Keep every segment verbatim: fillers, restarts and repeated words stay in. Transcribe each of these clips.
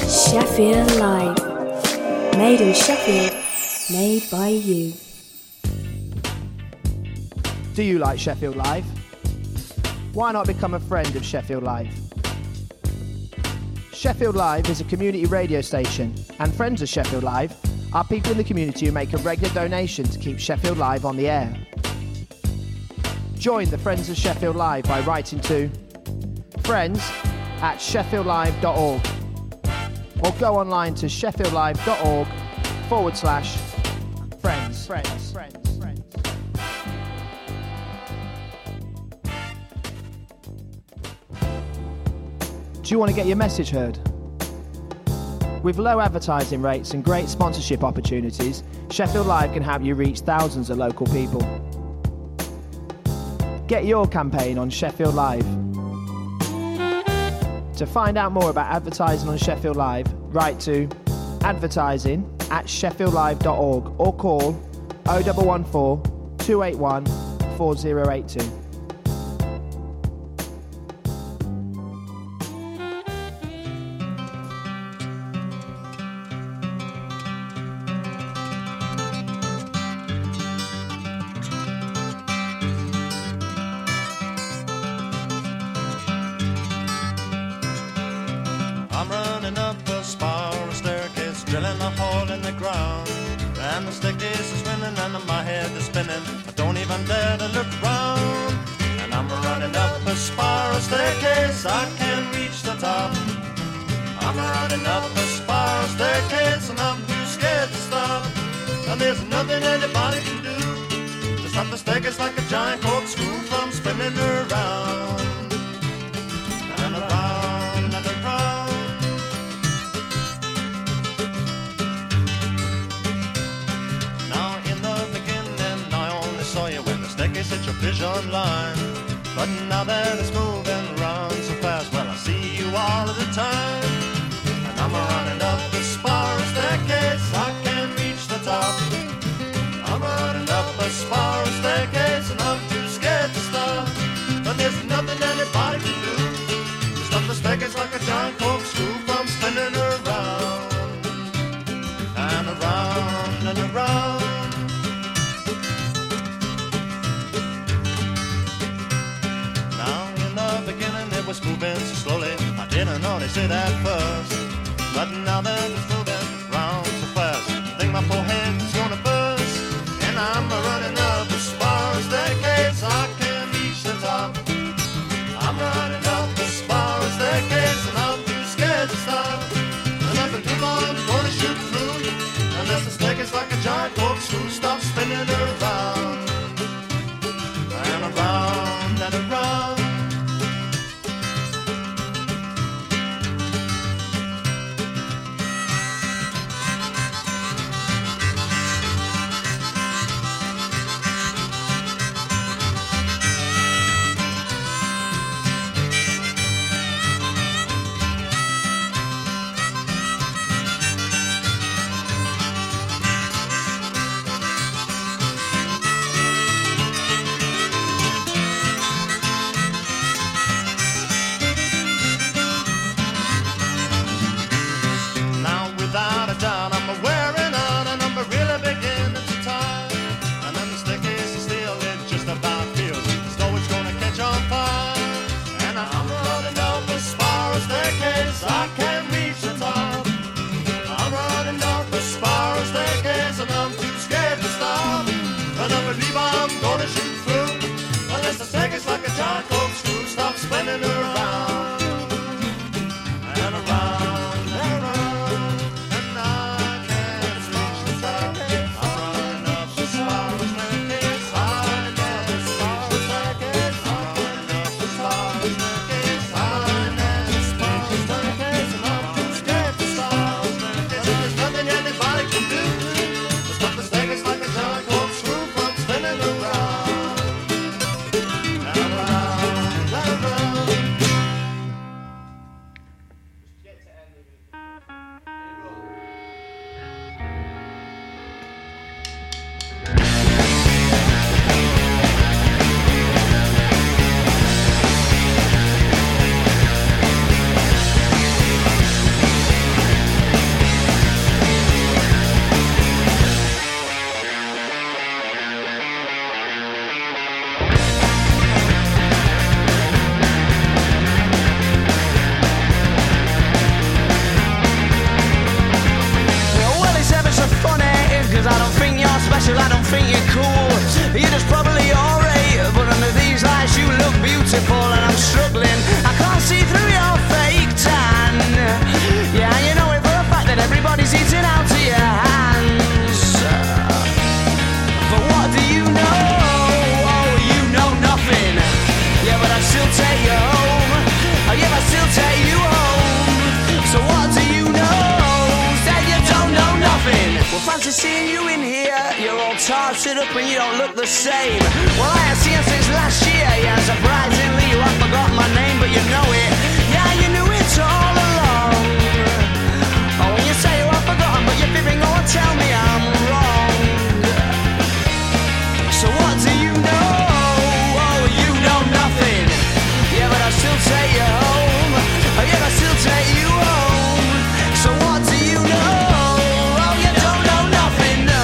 Sheffield Live. Made in Sheffield, made by you. Do you like Sheffield Live? Why not become a friend of Sheffield Live? Sheffield Live is a community radio station, and friends of Sheffield Live are people in the community who make a regular donation to keep Sheffield Live on the air. Join the Friends of Sheffield Live by writing to friends at sheffield live dot org or go online to sheffield live dot org forward slash friends. Friends. Friends. Friends. Do you want to get your message heard? With low advertising rates and great sponsorship opportunities, Sheffield Live can help you reach thousands of local people. Get your campaign on Sheffield Live. To find out more about advertising on Sheffield Live, write to advertising at sheffield live dot org or call oh one one four, two eight one, four oh eight two. I'm running up a spiral staircase, drilling a hole in the ground. And the staircase is spinning and my head is spinning. I don't even dare to look round. And I'm running up a spiral staircase, I can't reach the top. I'm running up a spiral staircase and I'm too scared to stop. And there's nothing anybody can do to stop the staircase like a giant corkscrew from spinning around. And around and around. Staircase at your vision line, but now that it's moving round so fast, well I see you all of the time. And I'm running up the spiral staircase, I can't reach the top. I'm running up a spiral staircase and I'm too scared to stop. But there's nothing anybody can do to stop the staircase like a giant corkscrew from spinning around and around and around. Was moving so slowly, I didn't notice it at first. But now that it's moving round so fast, I think my forehead's gonna burst. And I'm running up a spiral staircase, I can't reach the top. I'm running up a spiral staircase and I'm too scared to stop. And nothing too long gonna shoot through, unless the staircase like a giant corkscrew stops spinning around and around and around. fancy seeing you in here. You're all tarted up and you don't look the same. Well, I have seen you since last year. Yeah, surprisingly you have forgotten my name, but you know it. Yeah, you knew it all along. Oh, when you say you have forgotten, but you're fibbing, oh, tell me I'm wrong. So what do you know? Oh, you know nothing. Yeah, but I still take you home. Oh, yeah, I still take you home. So what do you know? Oh, you don't know nothing, no.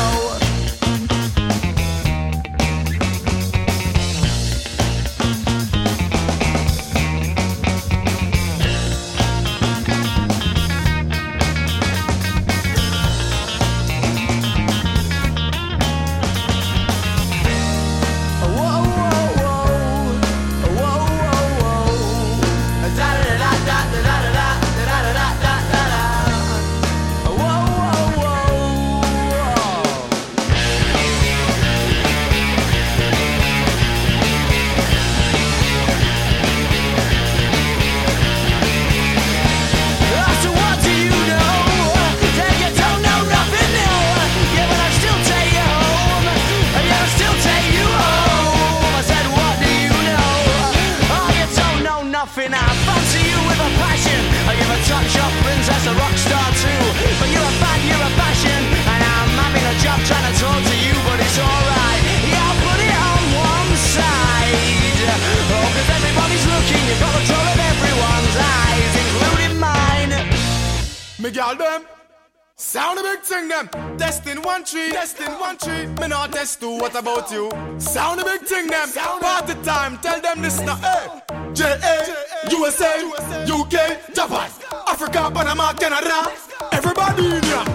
What about you? Sound a big thing them. Party time. Tell them this now. Hey. J A, U S A, U K, Japan, Africa, Panama, Canada. Everybody in ya.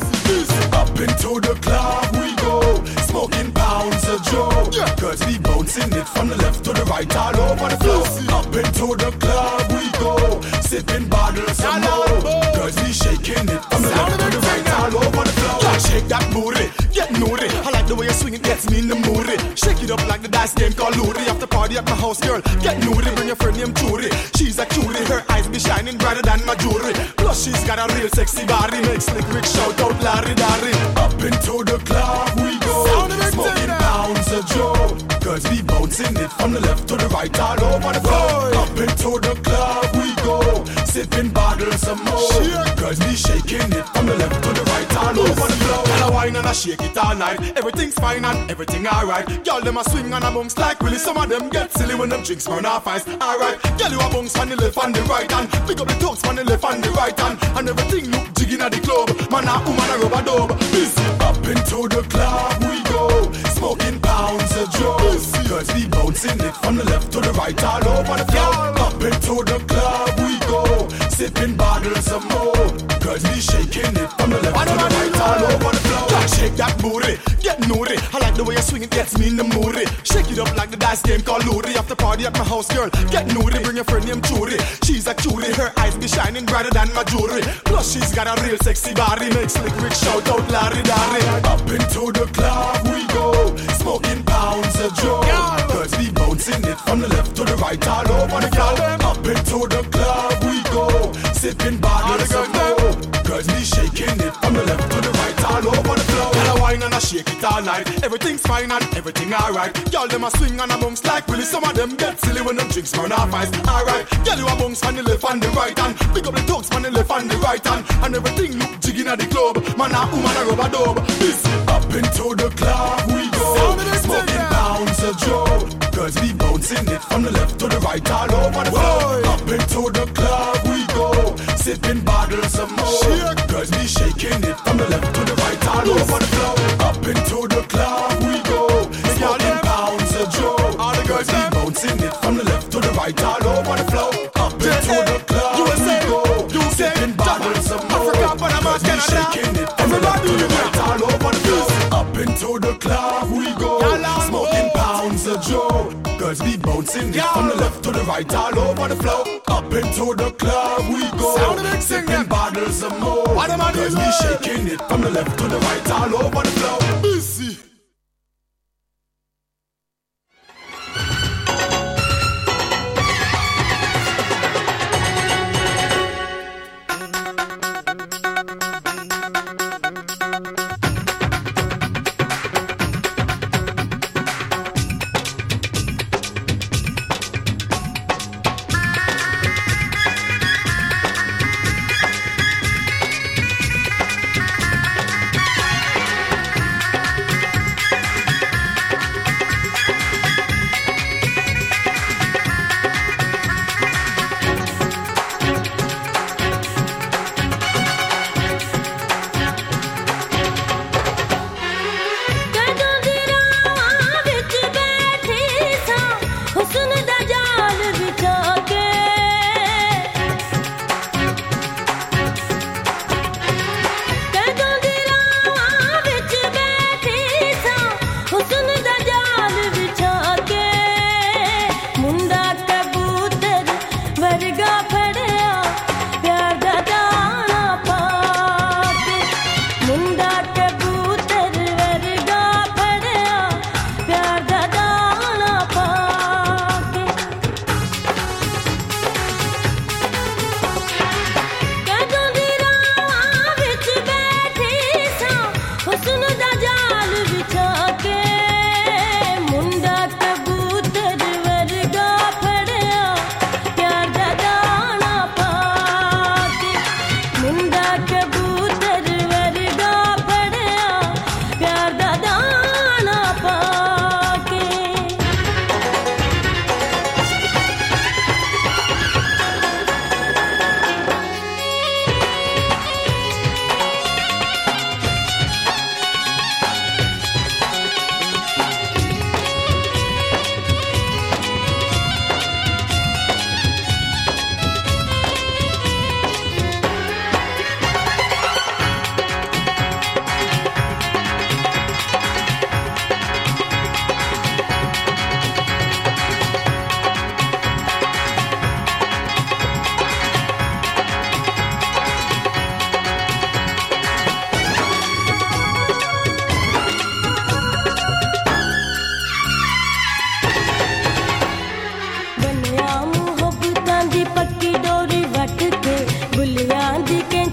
Up into the club we go. Smoking pounds of Joe. Yeah. Cause we bouncing it from the left to the right all over the floor. Up into the club we go. Sipping bottles of more. Cause we shaking it from the left to the right all over the floor. Yeah, shake that booty. Get naughty. I like the way you swing it, gets me in the mood. Shake it up like the dice game called Luri. After party at my house, girl, get naughty. Bring your friend named Churi. She's a cutie, her eyes be shining brighter than my jewelry. Plus she's got a real sexy body. Make Slick Rick shout out Larry Darry. Up into the club we go. Smoking pounds of Joe. Cause we bouncing it from the left to the right all over the floor. Up into the club we go. Sipping bottles of more. Cause we shaking it from the left to the right all over the floor. And I wine and I shake it all night. Everything's fine and everything alright. Y'all them a swing and a bounce like Willie. Some of them get silly when them drinks burn off ice. Alright, y'all you a bounce on the left and the right hand. Pick up the toes on the left and the right hand. And everything look jigging at the club. Man a woman a rubber dub. Busy. Up into the club we go. Smoking pounds of Joe. Cause we bouncing it from the left to the right all over the floor. Up into the club we go. Sipping bottles of more. Cause we shaking it from the left to the right all over the floor. Yeah, shake that booty, get naughty. I like the way you swing it, gets me in the mood. Shake it up like the dice game called Luri. After party at my house, girl, get naughty. Bring your friend named Churi. She's a cutie, her eyes be shining brighter than my jewelry. Plus she's got a real sexy body. Make Slick Rick shout out Larry Darry. Up into the club we go. Smoking pounds of Joe. Cause we bouncing it from the left to the right all over the floor. Up into the club we go. Sipping bottles of more. Cause we shaking it from the left to the right all over the floor. And I wine and I shake it all night. Everything's fine and everything alright. Y'all them a swing and a bounce like Willie. Some of them get silly when them drinks burn off ice. Alright, y'all you a bounce on the left and the right hand. Pick up the toes on the left and the right hand. And everything look jigging at the club. Man a woman a rubber dub. This up into the club we go. Smoking pounds of Joe. Cause we bouncing it from the left to the right all over the floor. Up into the club we go. Sipping bottles of more. Cause we shaking it from the left to the right all over the floor. Up into the club we go. Smoking pounds of Joe. Cause we bouncing it from the left to the right all over the floor. Up into the club we go. Sipping bottles of more. Cause we shaking it from the left to the right all over the floor. Up into the club we go. Smoking pounds of Joe. Cause we bouncing it from the left to the right all over the floor. Up into the club we go. Sipping bottles of more. Cause we shaking it from the left to the right all over the floor. Busy.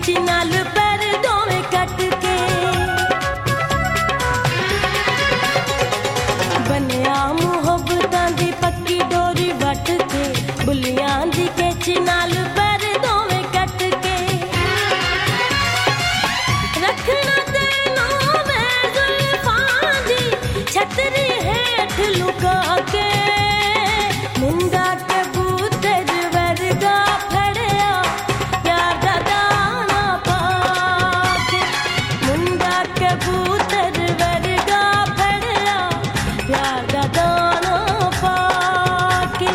कैची नाल पैर दोवें cut के बनिया मुहब्बतां दी पक्की डोरी what के बुलियां दी कैची नाल पैर दोवें cut के रखना तेनों मैं जुल्फां दी छतरी हेठ लुका के मुंडा कबूतर वर्गा फड़िया प्यार दा दाना पाके मुंडा कबूतर वर्गा फड़िया प्यार दा दाना पाके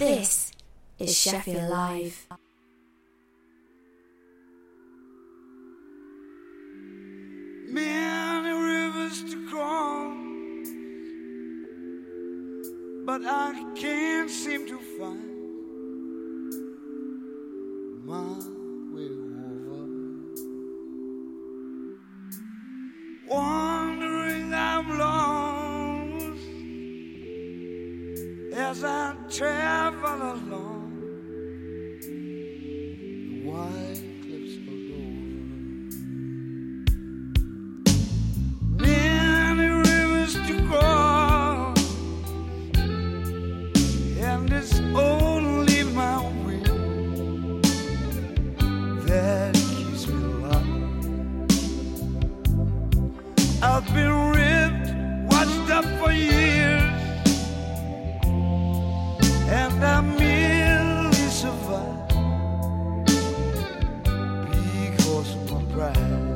This is Sheffield Live. Many rivers to cross, but I can't seem to find my way over. Wandering I'm lost as I travel along the white cliffs of Dover. Many rivers to cross, and it's only my will that keeps me alive. I've been ripped, washed up for years, and I merely survive because of my pride.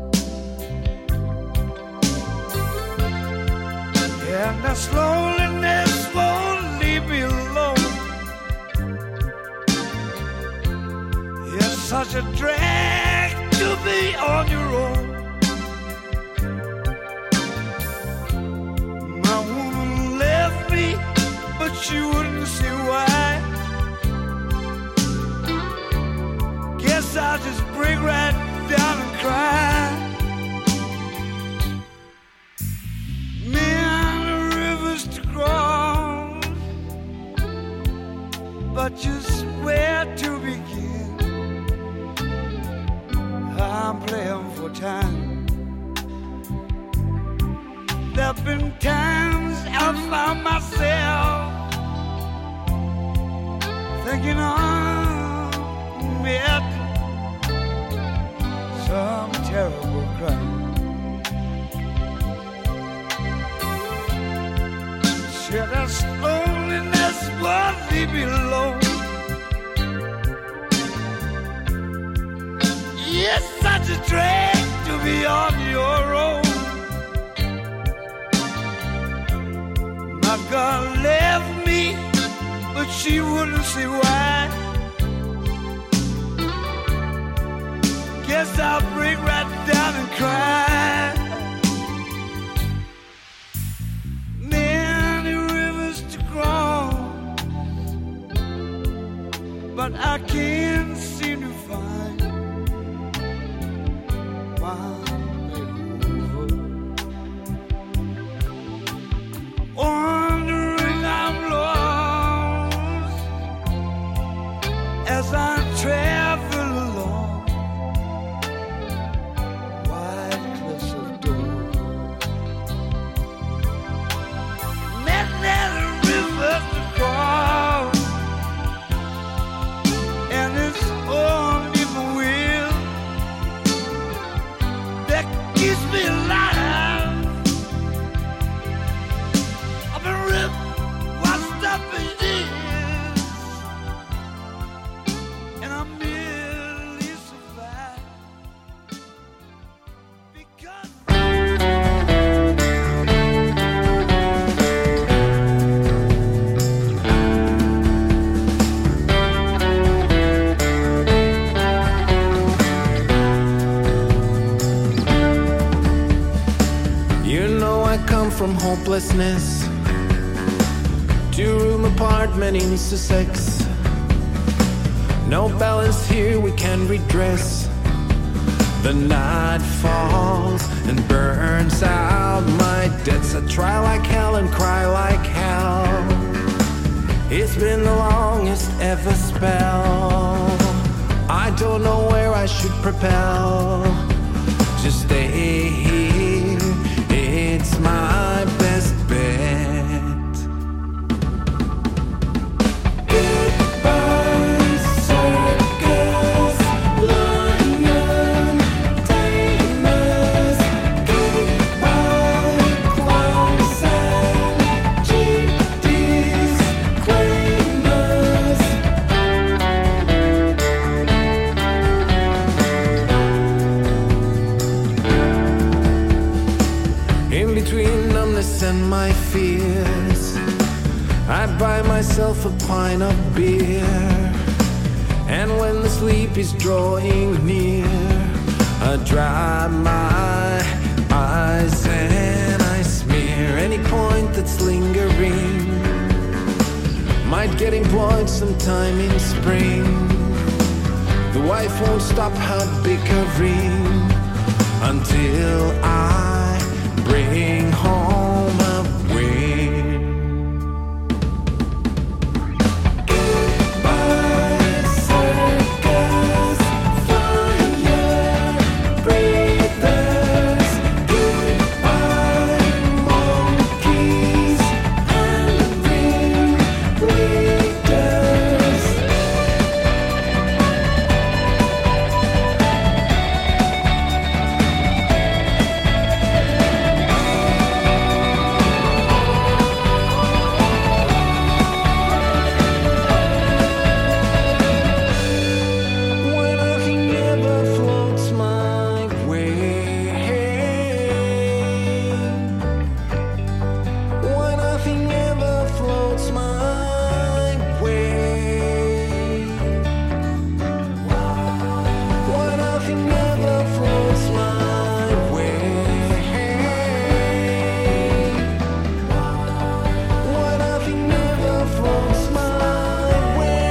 And this loneliness won't leave me alone. It's such a drag to be on your own. My woman left me, but she wouldn't see why. Guess I'll just break right down and cry. Many rivers to cross, but just where to begin? I'm playing for time. There've been times I found myself thinking I'm met some terrible crime. Sure, this loneliness won't leave me alone. It's such a drag to be on your own. My girl left me, but she wouldn't see why. Guess I'll break right down and cry. Many rivers to cross, but I can't seem to find my way over. Wandering I'm lost as I travel along wide cliffs of Dover. Many rivers to cross, and it's only my will that keeps me alive. I've been ripped, washed up in years, and I merely survive because You know I come from hopelessness. Two-room apartment in Sussex. No balance here we can redress. The night falls and burns out my debts. I try like hell and cry like hell. It's been the longest ever spell. I don't know where I should propel. Just stay here, it's my best bet. Goodbye, circus, London, Tamers. Goodbye, clowns and G Ds, claimers. In between numbness and my fears, I'd buy myself a pint of beer, and when the sleep is drawing near, I'd dry my eyes and I smear any point that's lingering. Might get employed sometime in spring. The wife won't stop her bickering until I bring home a win. Goodbye, circus, fire breathers. Goodbye, monkeys and ringleaders. When nothing ever floats my way, when nothing ever floats my way, when nothing ever floats my way, when nothing ever floats my way.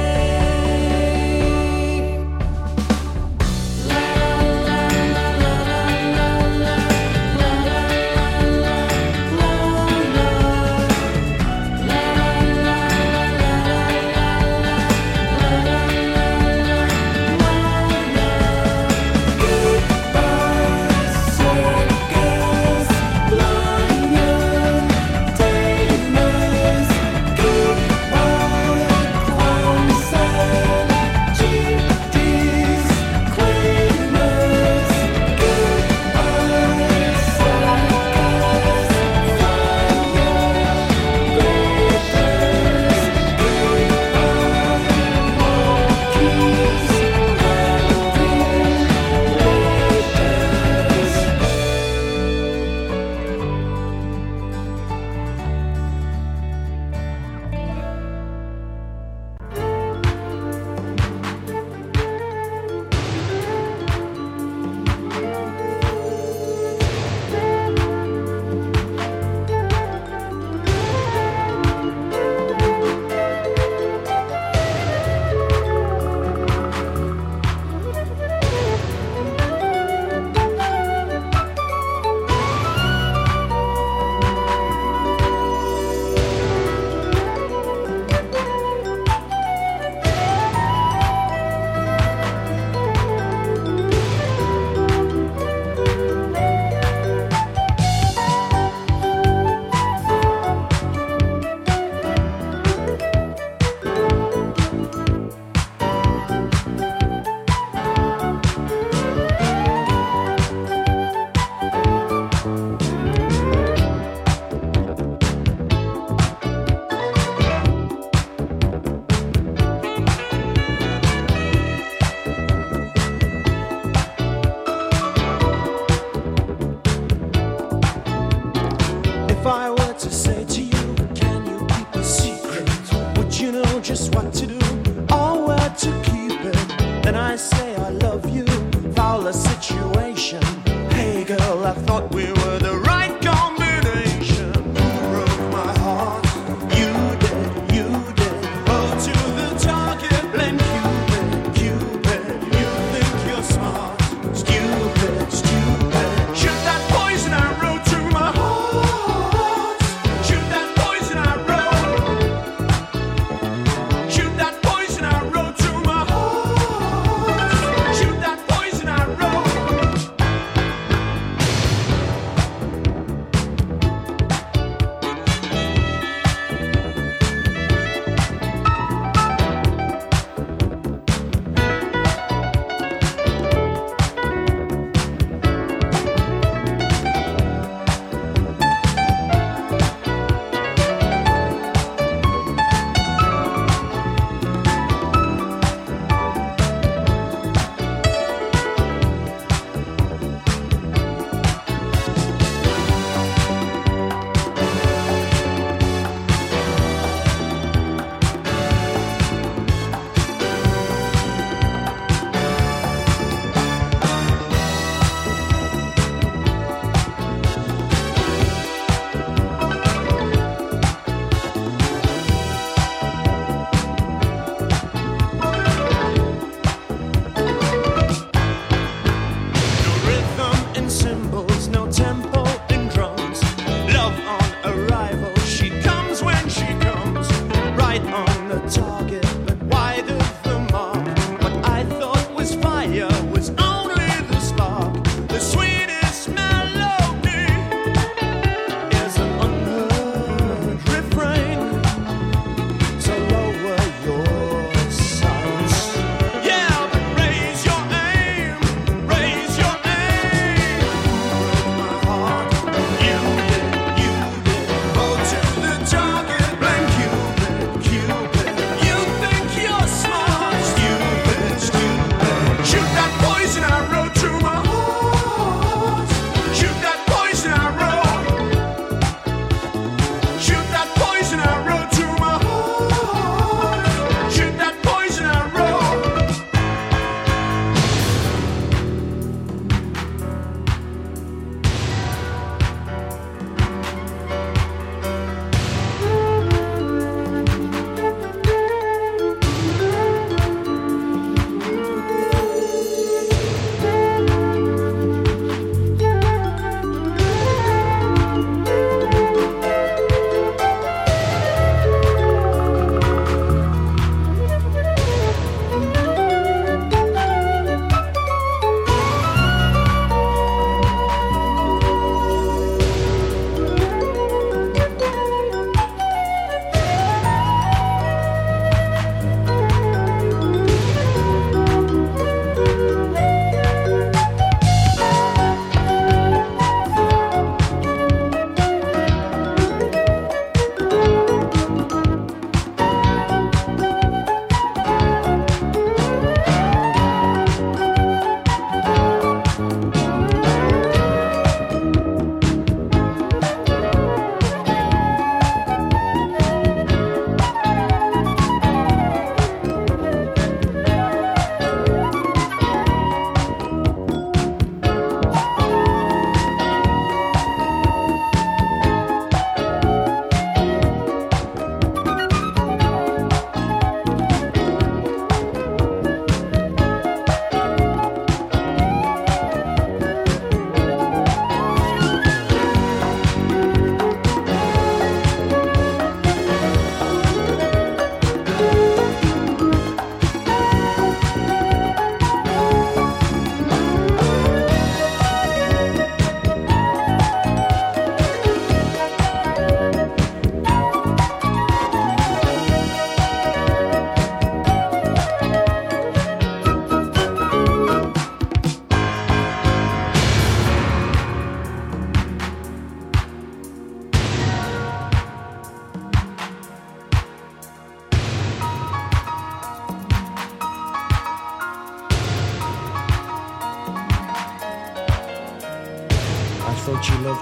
If I were to say to you, can you keep a secret? Would you know just what to do or where to keep it? Then I say I love you, foul a situation. Hey girl, I thought we were the right combination. Who broke my heart? You did, you did. Oh, to the target, blame Cupid, Cupid. You think you're smart, stupid, stupid. Shoot that poison arrow to my heart. Shoot that poison arrow. Shoot that poison arrow to my heart. Shoot that poison arrow.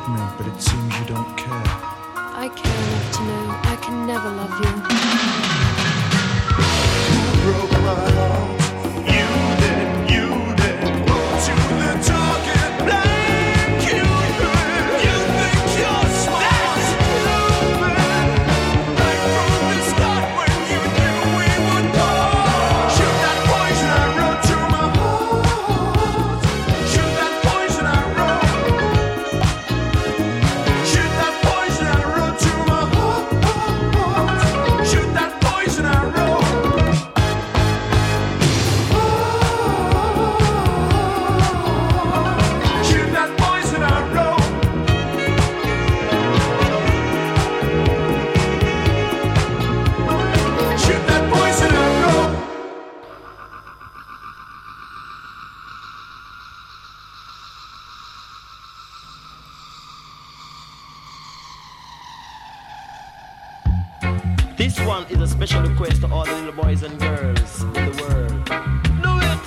love me, but it seems you don't care. I care enough to know I can never love you. You broke my heart. You did, you did. To the target blank. You did. You think you're smart. Right from the start when you knew we would part. Shoot that poison I wrote to my heart. Shoot that poison I wrote. Shoot that poison I wrote to my heart. Shoot that poison I wrote. Shoot that poison I wrote. Shoot that poison I wrote. This one is a special request to all the little boys and girls in the world. Do it!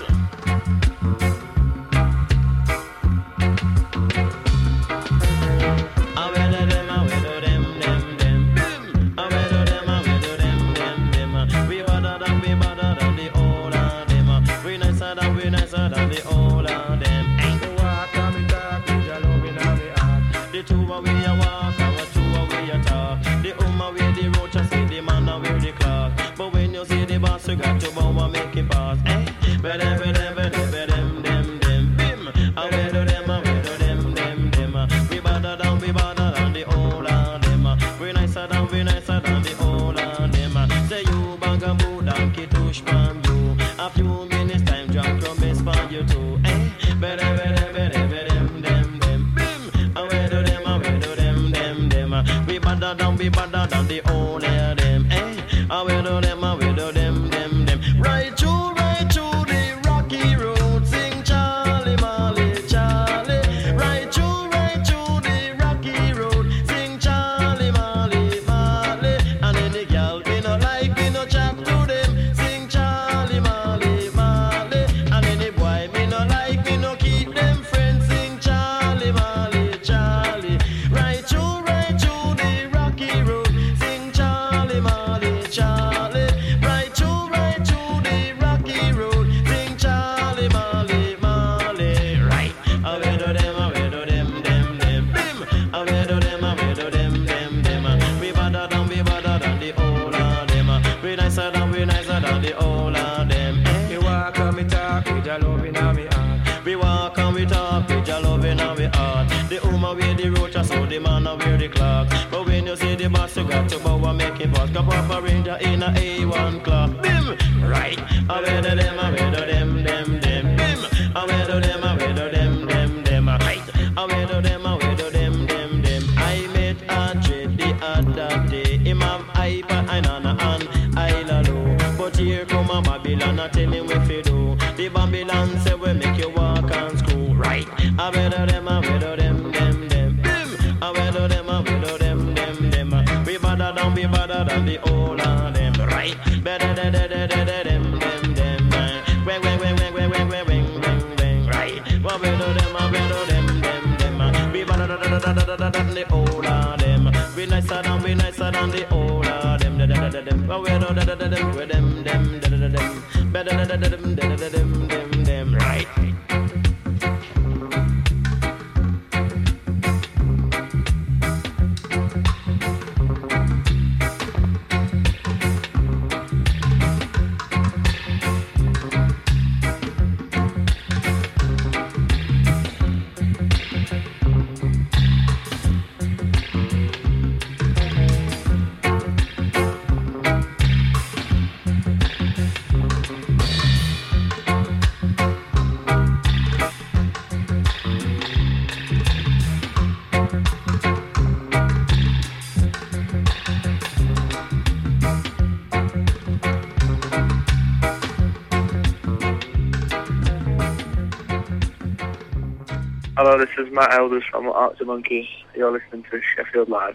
I will do them, I will do them, them, them. Bim! I will do them, I will do them, them, them. We better than, we better than the old of them. We nicer than, we nicer than the old of them. Ain't the walk on me talk, we just love in our heart. The two of we a walk, our two of we a talk. The umma we the roach, I see the man and wear the clock. But when you see the boss, you got to bow and make it pass. Eh? Bedem, bedem, bedem, bedem, dem, dem, bim. I will do them, I will do them, them, them. We better than, we better than the old of them. We nicer than, we nicer than the old of them. Say you bugaboo, donkey tush from you. A few minutes time, drunk your best for you too. Eh? Bedem, bedem, bedem, bedem, dem, dem, bim. I will do them, I will do them, them, them. We better than, we better than the old of them. Eh? I will do them, I will do them, them, them. Right through, right through the rocky road, sing Charlie, Molly, Charlie. Right through, right through the rocky road, sing Charlie, Molly, Molly. And any girl me no like, me no chat to them, sing Charlie, Molly, Molly. And any boy me no like, me no keep them friends, sing Charlie, Molly, Charlie. Right through, right through the rocky road, sing Charlie, Molly, Charlie. Right through, right through the rocky road, sing Charlie, Molly, Molly. Right. I will do them, I will do them, them, them, bim. I will do them, I will do them, them, them. We better than, we better than the old of them. We nicer than, we nicer than the old of them. We walk and we talk, with your love in our heart. We walk and we talk, with your love in our heart. The woman wear the roach, so the man a wear the clock. But when you see the boss, you got to bow and make it pass. Come up a ranger in a A one clock. Bim! Right. I will do them, I will do them, them, them. Bim! I will do them, I will do them, them, them. Right. I will do them, I will do them, them, them. I met a trade the other day. Him have iPad, I nana and I lalo. But here come a Babylon, I tell him what to do. The Babylon say we make you walk and screw. Right. I will do them, I will do them, them, them. Bim! I will do them, I will do them, them, them. We better than, we better than the old of them. Right. Better than, than, than, than, them, them, them. Wang, wang, wang, wang, wang, wang, wang, wang, wang, wang. Right. I will do them, I will do them, them, them. We better than, than, than, than, than the old of them. We nicer than, we nicer than the old of them. Da, da, da, da, them. I will do da, da, da, them, with them, them, da, da, da, them. Better than, da, da, them, da, da, da, them, them, them. Right. Hello, this is Matt Elders from Arctic Monkey. You're listening to Sheffield Live.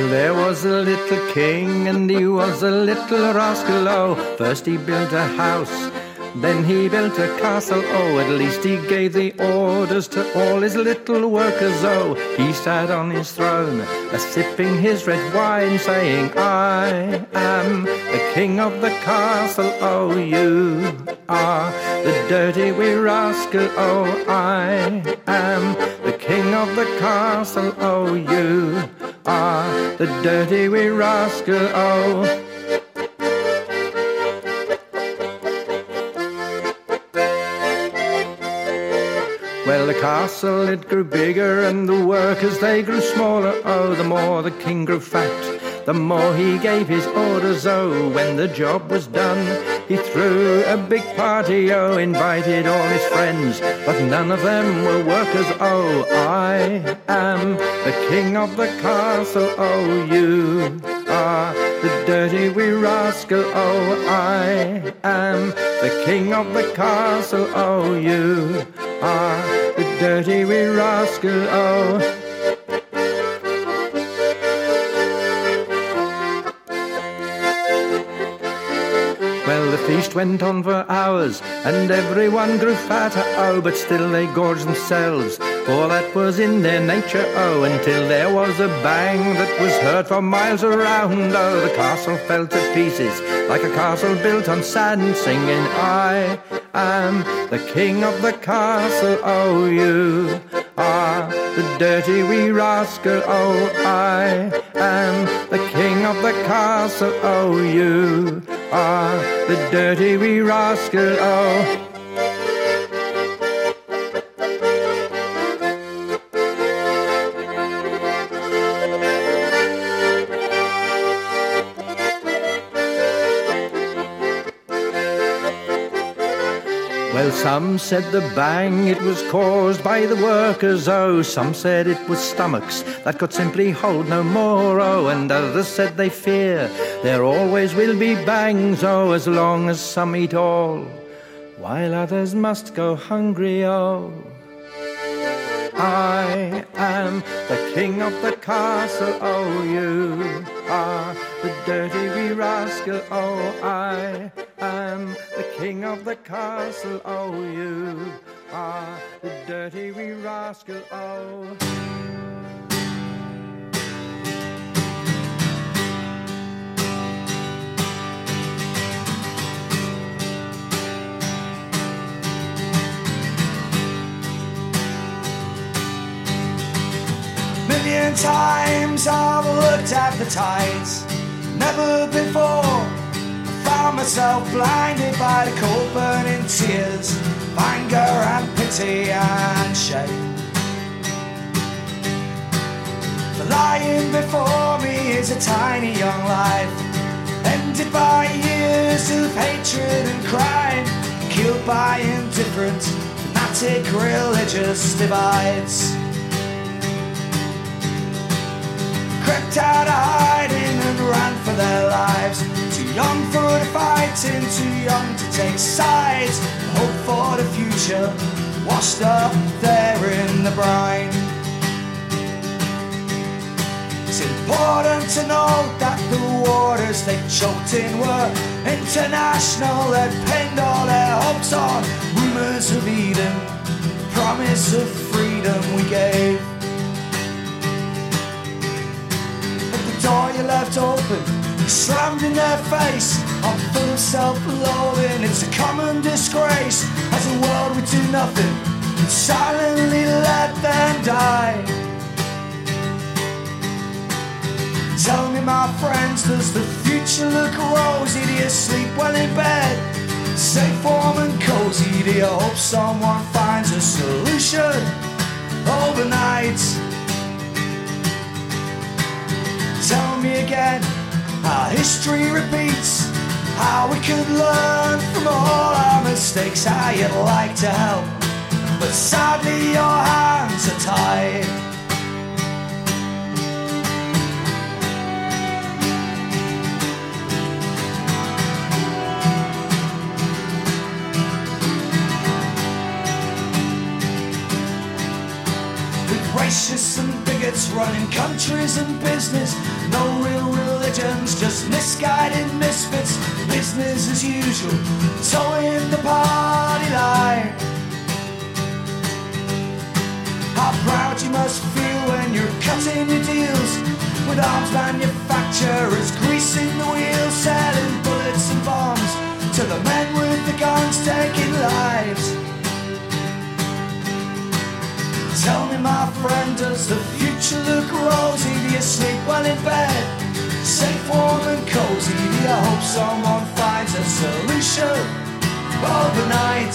Well, there was a little king and he was a little rascal, oh. First he built a house, then he built a castle, oh. At least he gave the orders to all his little workers, oh. He sat on his throne, a sipping his red wine, saying, I am the king of the castle, oh. You are the dirty wee rascal, oh. I am the king of the castle, oh. You are the dirty wee rascal, oh. Well, the castle, it grew bigger and the workers, they grew smaller, oh. The more the king grew fat, the more he gave his orders, oh. When the job was done, he threw a big party, oh. Invited all his friends, but none of them were workers, oh. I am the king of the castle, oh. You are the dirty wee rascal, oh. I am the king of the castle, oh. You are the dirty wee rascal, oh. Well, the feast went on for hours, and everyone grew fatter, oh. But still they gorged themselves, for that was in their nature, oh. Until there was a bang that was heard for miles around, oh. The castle fell to pieces, like a castle built on sand, singing, I am the king of the castle, oh. You are the dirty wee rascal, oh. I am the king of the castle, oh. You are the dirty wee rascal, oh. Well, some said the bang, it was caused by the workers, oh. Some said it was stomachs that could simply hold no more, oh. And others said they fear there always will be bangs, oh. As long as some eat all, while others must go hungry, oh. I am the king of the castle, oh. You are the dirty wee rascal, oh. I am the king of the castle, oh. You are the dirty wee rascal, oh. Million times I've looked at the tides, never before found myself blinded by the cold burning tears of anger and pity and shame. The lying before me is a tiny young life, ended by years of hatred and crime, killed by indifferent, fanatic religious divides. Crept out of hiding and ran for their lives, too young for the fighting, too young to take sides. Hope for the future, washed up there in the brine. It's important to know that the waters they choked in were international. They pinned all their hopes on rumors of Eden, promise of freedom we gave. Door you left open, slammed in their face, I'm full of self-loathing. It's a common disgrace, as a world we do nothing and silently let them die. Tell me, my friends, does the future look rosy? Do you sleep well in bed, safe, warm and cozy? Do you hope someone finds a solution overnight? Tell me again how history repeats, how we could learn from all our mistakes, how you'd like to help, but sadly your hands are tied. Racists and bigots running countries and business. No real religions, just misguided misfits. Business as usual, towing the party line. How proud you must feel when you're cutting your deals with arms manufacturers, greasing the wheels, selling bullets and bombs to the men with the guns taking lives. Tell me, my friend, does the future look rosy? Do you sleep well in bed, safe, warm and cozy? Do you hope someone finds a solution overnight?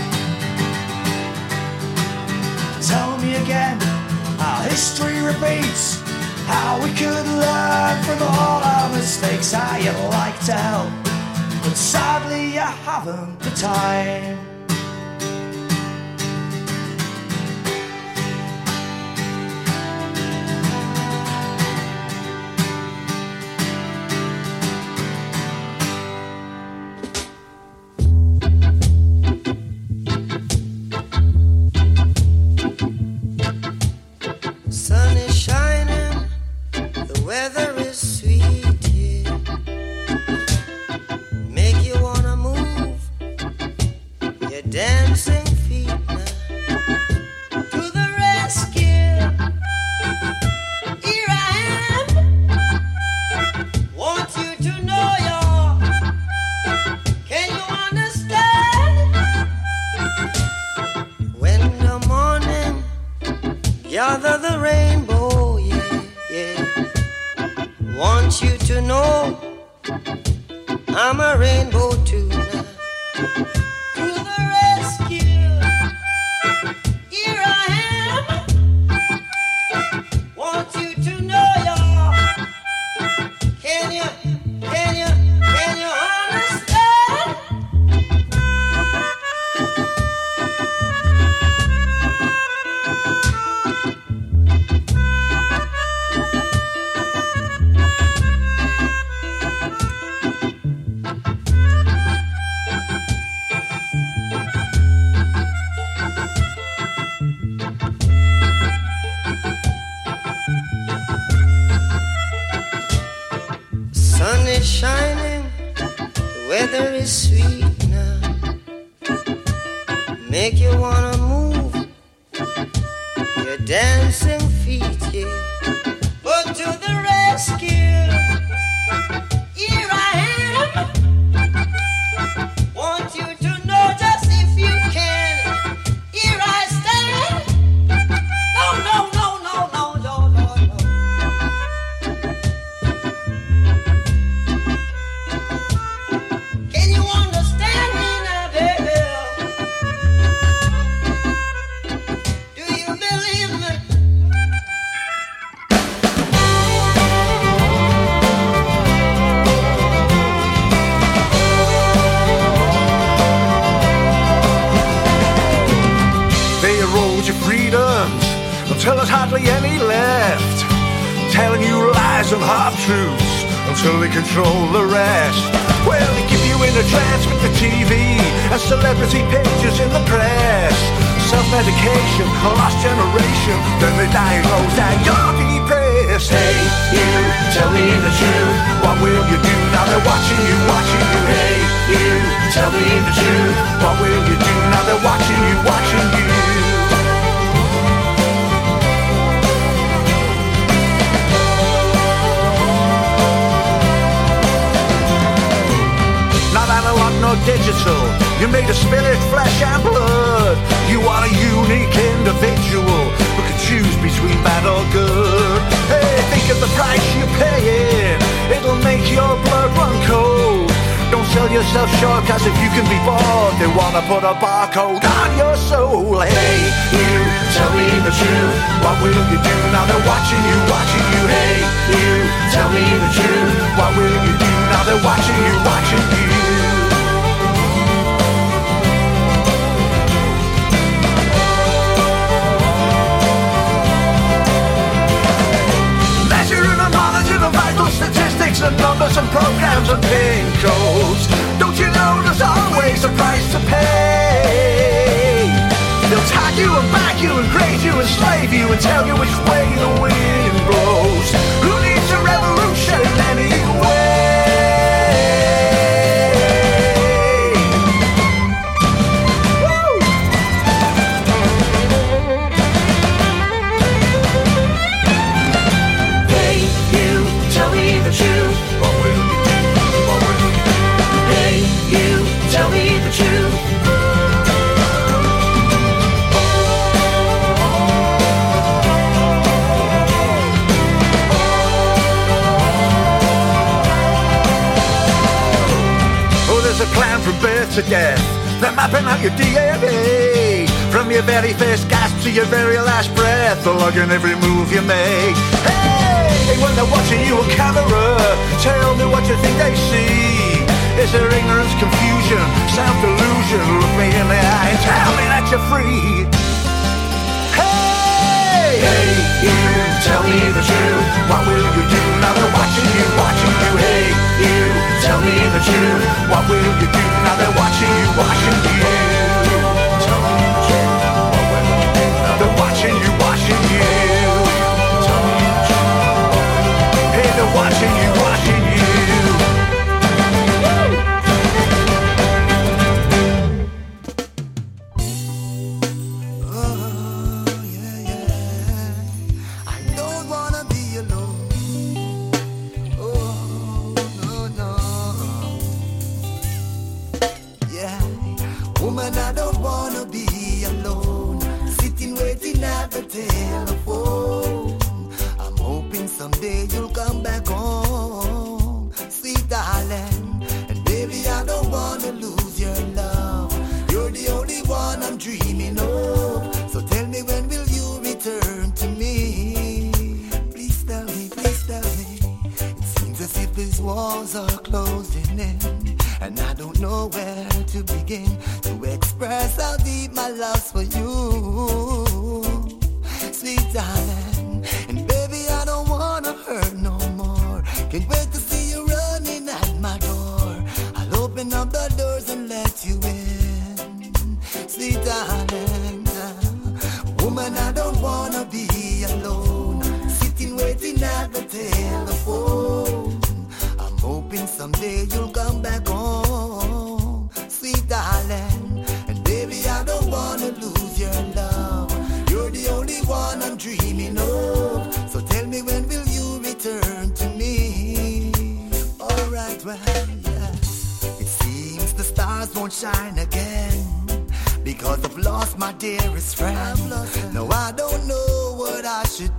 Tell me again how history repeats, how we could learn from all our mistakes, how you like to help, but sadly you haven't the time. Sun is shining, the weather is sweet, yeah. Make you wanna move your dancing feet now. To the rescue, here I am. Want you to know you're, can you understand? When the morning gather the rainbow, yeah, yeah. Want you to know I'm a rainbow too now. To the rescue, here I am. Want you to know you're, can you, can you, can you understand? Sun is shining, the weather is sweet now. Make you wanna move your dancing feet, yeah. But to the rescue, here I am. Want you to know just if you can, here I stand. No, no, no, no, no, no, no, no. Can you understand me now, baby? Do you believe me? They erode your freedoms until there's hardly any left, telling you lies and half truths until they control the rest. Well, they keep you in a trance with the T V and celebrity pictures in the press. Self-medication, a lost generation, then they diagnose that you're depressed. Hey, you, tell me the truth, what will you do now they're watching you, watching you? Hey, you, tell me the truth, what will you do now they're watching you, watching you? Not analog nor digital, you made of spirit, flesh and blood. You are a unique individual who can choose between bad or good. Hey, think of the price you're paying, it'll make your blood run cold. Don't sell yourself short, cause if you can be bought, they wanna put a barcode on your soul. Hey, you, tell me the truth, what will you do now they're watching you, watching you? Hey, you, tell me the truth, what will you do now they're watching you, watching you? Measuring the knowledge of the vital statistics and numbers and programs and pin codes. Don't you know there's always a price to pay? They'll tag you and back you and graze you and slave you and tell you which way the wind blows. Who needs a revolution anyway? From birth to death, they're mapping out your D N A. From your very first gasp to your very last breath, they're logging every move you make. Hey, when they're watching you on camera, tell me what you think they see. Is there ignorance, confusion, self-delusion? Look me in the eye and tell me that you're free. Hey, hey, you, tell me the truth. What will you do now they're watching you, watching you? Hey, you, tell me the truth. What will you do now they're watching you, watching you? Tell me the truth. What will you do now they're watching you, watching you? Tell me the truth. Hey, they're watching you, watching you. Telephone. I'm hoping someday you'll come back home, sweet darling. And baby, I don't wanna lose your love. You're the only one I'm dreaming of. So tell me, when will you return to me? Please tell me, please tell me. It seems as if these walls are closing in, and I don't know where to begin to express how deep my love's for you, sweet darling. And baby, I don't wanna hurt no more. Can't wait to see you running at my door. I'll open up the doors and let you in, sweet darling. Woman, I don't wanna be alone, sitting waiting at the telephone. I'm hoping someday you'll come back home, sweet darling. And baby, I don't wanna lose your love. You're the only one I'm dreaming of. So tell me, when will you return to me? Alright, well, yeah. It seems the stars won't shine again, because I've lost my dearest friend. No, I don't know what I should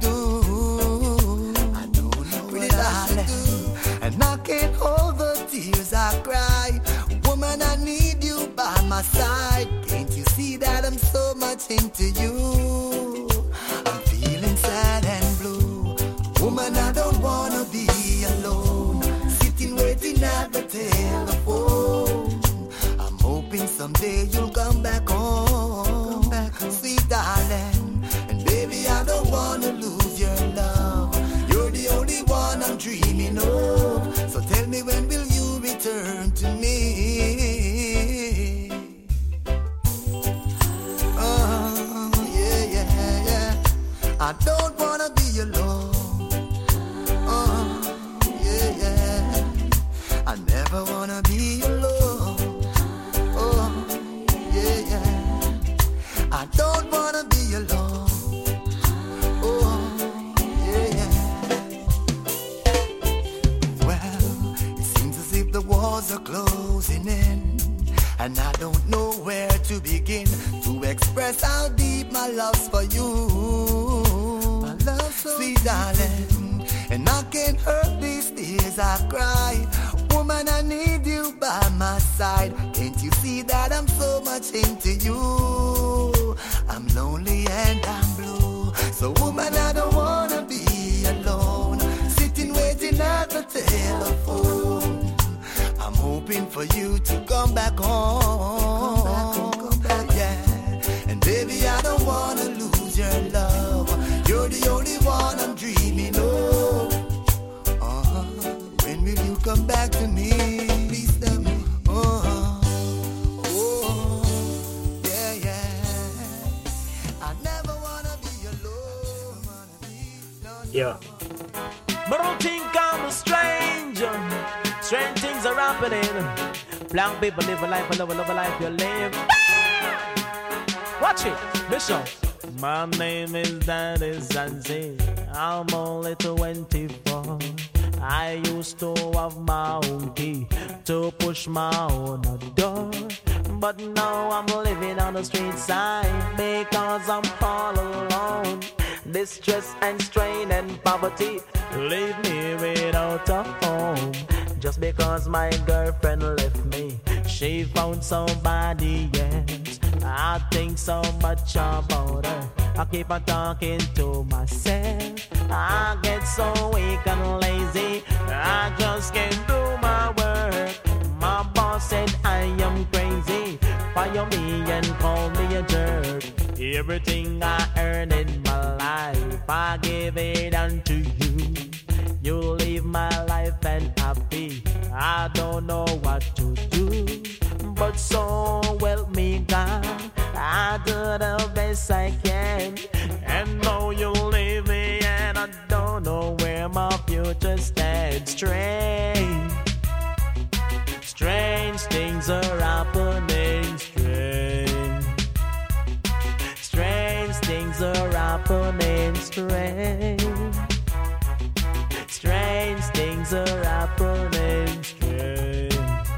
do. I don't know what I should do. And I can't hold the tears I cry. Woman, I need you by my side. Can't you see that I'm so much into you? I'm feeling sad and blue. Woman, I don't wanna be alone, sitting waiting at the telephone. I'm hoping someday you'll come back home, come back home, sweet darling. And baby, I don't wanna lose your love. You're the only one I'm dreaming of. So tell me, when will you return to me? Oh, yeah, yeah, yeah. I don't wanna be alone. Oh, yeah, yeah. I never wanna be alone. Oh, yeah, yeah. I don't wanna be alone. Oh, yeah, yeah. Well, it seems as if the walls are closing in, and I don't know where to begin to express how deep my love's for you, my love so sweet darling. And I can't hurt these tears I cry. Woman, I need you by my side. Can't you see that I'm so much into you? I'm lonely and I'm blue. So woman, I don't wanna be alone, sitting waiting at the telephone. I'm hoping for you to come back home, come back home, come back, yeah. And baby, I don't wanna lose your love. You're the only one I'm dreaming of. Uh-huh. When will you come back to me? Please tell me. Uh-huh. Oh, yeah, yeah. I never Yeah. But don't think I'm a stranger. Strange things are happening. Black people live a life, I love a love a life you live. Watch it, Bishop. My name is Daddy Zanzi. I'm only twenty-four. I used to have my own key to push my own door. But now I'm living on the street side because I'm all alone. Distress and strain and poverty leave me without a home. Just because my girlfriend left me, she found somebody else. I think so much about her, I keep on talking to myself. I get so weak and lazy, I just can't do my work. My boss said I am crazy, fire me and call me a jerk. Everything I earn in my life, I give it unto you. You live my life and happy, I don't know what to do. But so help me God, I do the best I can. And now you leave me and I don't know where my future stands. Strange, strange things are happening. Strange, strange things are happening. Strange, strange things are happening. Strange,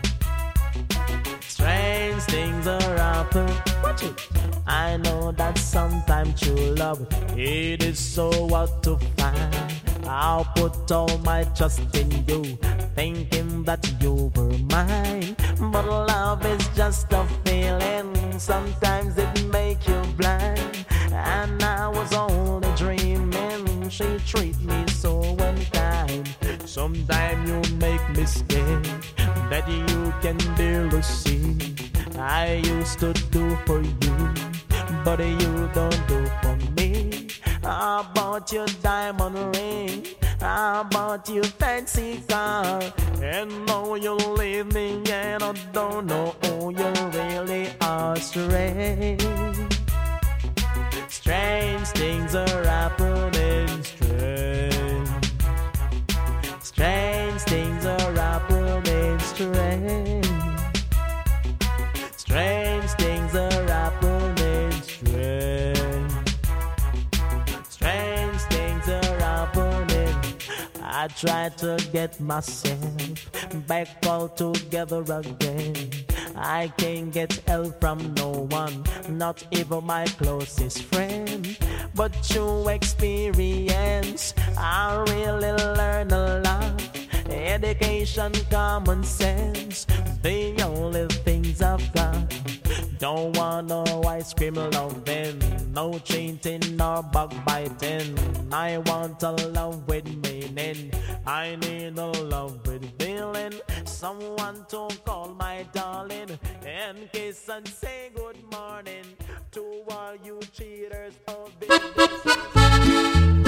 strange things are happening. Watch it. I know that sometimes true love, it is so hard to find. I'll put all my trust in you, thinking that you were mine. But love is just a feeling, sometimes it makes you blind. And I was only dreaming, she treat me so unkind. Sometimes you make mistakes that you can barely see. I used to do for you, but you don't do for me. I bought you diamond ring, I bought you fancy car, and now you leave me and I don't know who you really are. Strange, strange things are happening. Strange, strange things are happening. Strange, strange things are happening. Strange, strange things are happening. I try to get myself back all together again. I can't get help from no one, not even my closest friend. But through experience, I really learn a lot. Education, common sense, the only things I've got. Don't want no ice cream loving, no cheating nor backbiting. I want a love with meaning, I need a love with feeling. Someone to call my darling and kiss and say good morning to all you cheaters of business.